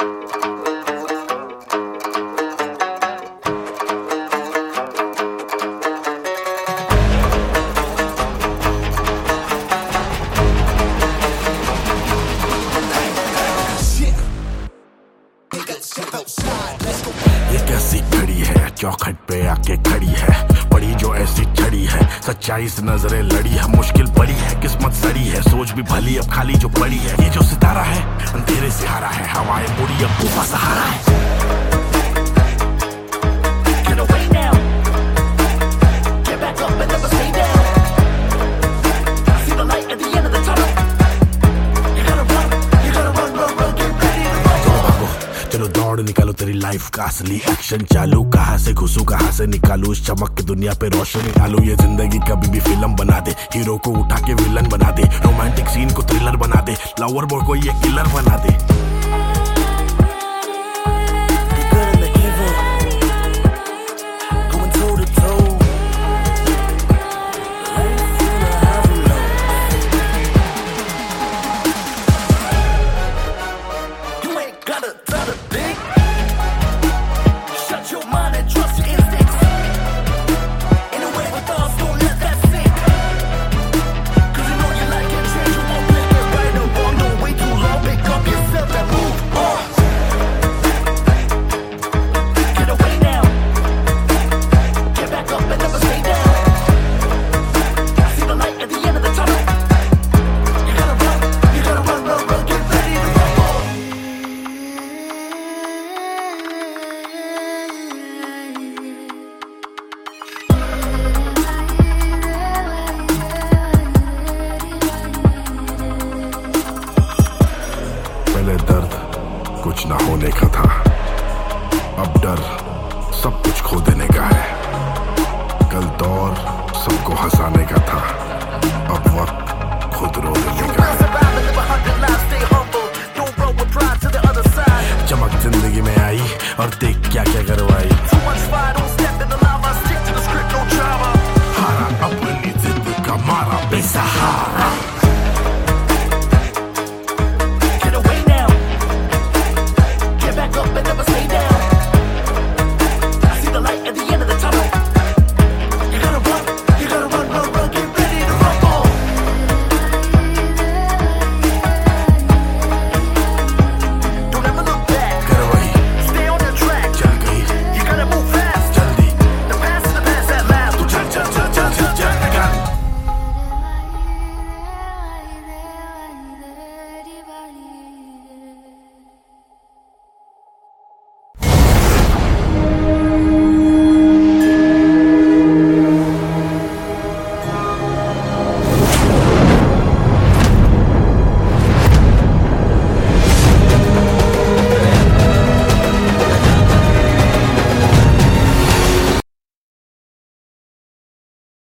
ये कैसी खड़ी है, चौखट पे आके खड़ी है, पड़ी जो ऐसी चढ़ी है, सच्चाई से नजरें लड़ी है, मुश्किल बड़ी है, किस्मत सड़ी है, सोच भी भली अब खाली जो पड़ी है, ये जो सितारा है अंधेरे से हारा है, हवाएं मुड़ी अब तूफान सहारा है। चलो दौड़ निकालो तेरी लाइफ का असली एक्शन चालू, कहाँ से घुसू कहाँ से निकालू, इस चमक के दुनिया पे रोशनी डालू, ये जिंदगी कभी भी फिल्म बना दे, हीरो को उठा के विलन बना दे, रोमांटिक सीन को थ्रिलर बना दे, लवर बॉय को ये किलर बना दे। पहले दर्द कुछ ना होने का था, अब डर सब कुछ खो देने का है, कल दौर सबको हंसाने का था, अब वक्त खुद रो देने का है। चमक जिंदगी में आई और देख क्या क्या करवाई।